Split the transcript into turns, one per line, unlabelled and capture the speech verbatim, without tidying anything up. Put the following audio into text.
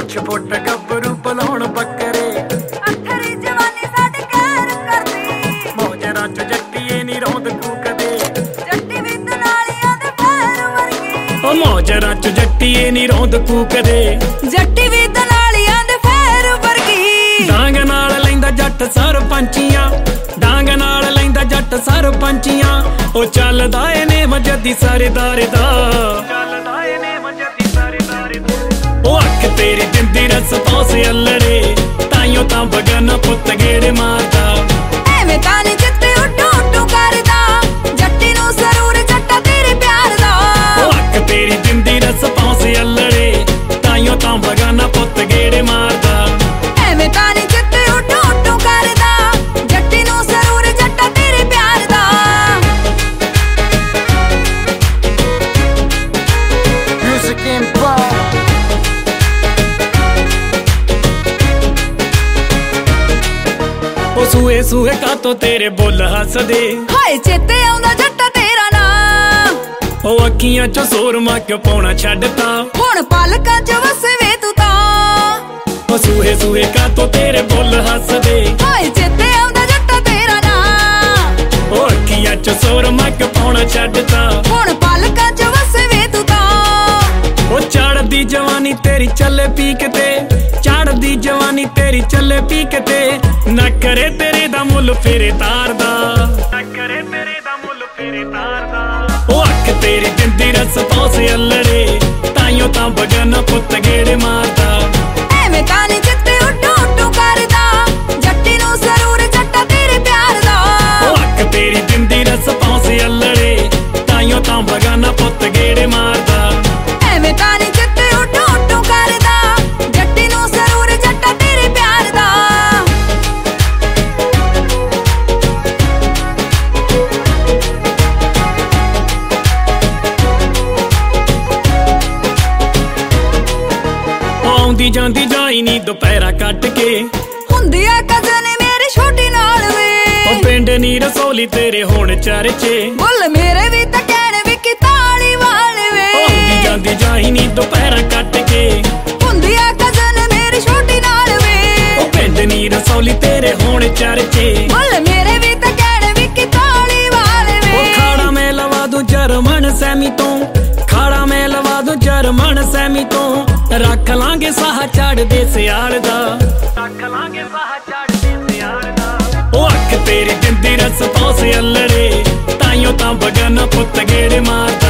कुछ फुट गबरू बुलाउण बकरे
अखरी जवानी साडी कहर करदी
मौजरां च जट्टीए नी रौंद कूकदे
जट्टी विद नालियां दे पैर वर्गी
ओ मौजरां च जट्टीए नी रौंद कूकदे
जट्टी विद नालियां दे पैर वर्गी
डांग नाल लैंदा जट सरपंचियां डांग नाल लैंदा जट सरपंचियां ओ चलदा ए ने मजदी सरदार दा चलदा ए ने मजदी सरदार दा ओ अख तेरी जिंदी रस्पों से अल्लड़े ताइयों तां बगाना पुत्त गेड़े मारदा
एवें तां नी जित्ते उड्डू उड्डू करदा जट्टी नूं जरूर जट्टा तेरे प्यार दा
ओ अख तेरी जिंदी रस्पों से अल्लड़े ताइयों तां बगाना पुत्त गेड़े मारदा
एवें तां नी जित्ते उड्डू उड्डू करदा जट्टी नूं जरूर जट्टा तेरे प्यार दा
म्यूजिक एम्पायर सूए सूए का तो तेरे बोल हसदे
हाय चेते आउंदा जट्टा तेरा नां
ओ अखियां चो सोरमा क्यों पौना छड्डता
हुण पालकां च वसे वे तू तां
ओ सूए सूए का तो तेरे बोल हसदे
हाय चेते आउंदा जट्टा तेरा नां
ओ अखियां चो सोरमा क्यों पौना छड्डता
हुण पालकां च वसे वे तू तां
ओ चढ़दी जवानी तेरी चले पीक ते चढ़दी जवानी तेरी चले पीक ते ना करे तेरे दा मुल फेरे तार दा ना करे तेरे दा मुल फेरे तार दा ओ अख तेरी जिंदी रस्पों से अल्लड़े ताइयों तां बगाना पुत्त गेड़े मारदा
एवें तां नी जित्ते उड्डू उड्डू करदा जट्टी नूं जरूर जट्टा तेरे प्यार दा
ओ अख तेरी जिंदी रस्पों से अल्लड़े ताइयों तां बगाना पुत्त गेड़े मारदा
एवें तां नी जित्ते उड्डू उड्डू करदा जट्टी नूं जरूर जट्टा तेरे प्यार दा
आउंदी जांदी जाई नी दुपहरा कट के
हुंदी आ कजन मेरी छोटी नाल वे
ओ पिंड नी रसोली तेरे होण चर्चे
बुल मेरे भी तां कहण विकी ताली वाल वे
आउंदी जांदी जाई नी दुपहरा कट के
हुंदी आ कजन मेरी छोटी नाल वे
ओ पिंड नी रसोली तेरे होण चर्चे
बुल मेरे भी तां कहण विकी ताली वाल वे
ओ खाड़ा मैं लवा दूं जर्मन सैमी तो खाड़ा मैं लवा दूं जर्मन सैमी तो रख लांगे साह चढ़ दे सियाल दा रख लांगे साह चढ़ दे सियाल दा ओ अख तेरी जिंदी रस्पों से अल्लड़े ताइयों तां बगाना पुत्त गेड़े मारदा